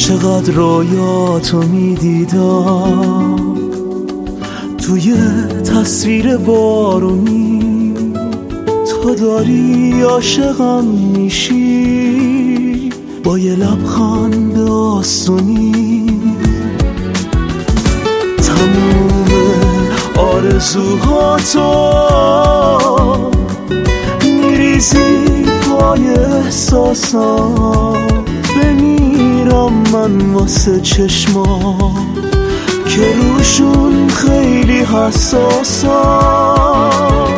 چقدر رویاتو میدیدم توی تصویر بارونی، تو داری عاشقم میشی با یه لبخند آسونی. تموم آرزوهاتو میریزی پای احساسام، بمیرم من واسه چشما که روشون خیلی حساسم.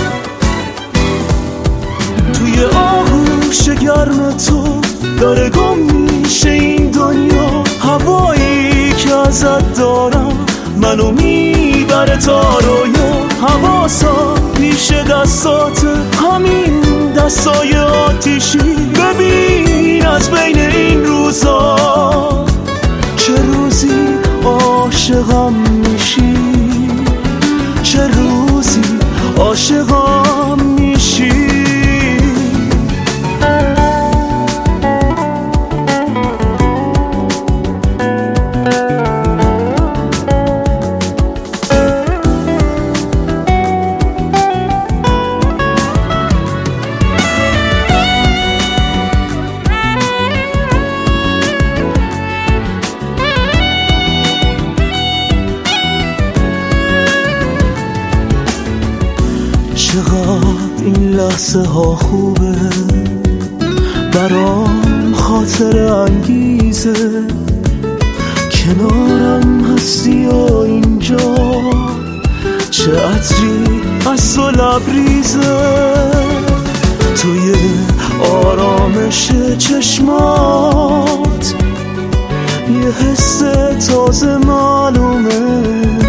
توی آغوش گرم تو داره گم میشه این دنیا، هوایی که ازت دارم منو میبره تا رویا. حواسم پیش دستات، همین دستای آتیشی، ببین از بین این روزا چه روزی عاشقم میشی، چه روزی عاشقم میشی. چقدر این لحظه ها خوبه، برام خاطر انگیزه، کنارم هستی و اینجا چه عطری از تو لبریزه. توی آرامش چشمات یه حس تازه معلومه،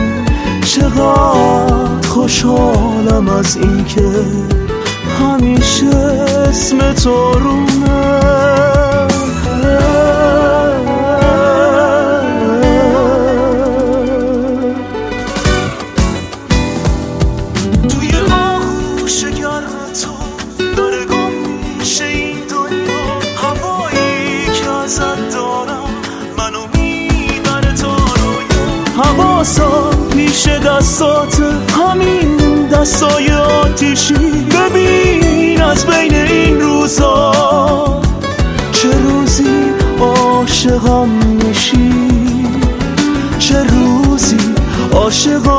چقدر خوشحالم از این که همیشه اسم تو رومه. توی آغوش گرم تو داره گم میشه این دنیا، هوایی که ازت دارم منو میبره تا رویا. حواسم پیش دستات، همین دستای آتیشی، ببین از بین این روزا چه روزی عاشقم میشی، چه روزی عاشقم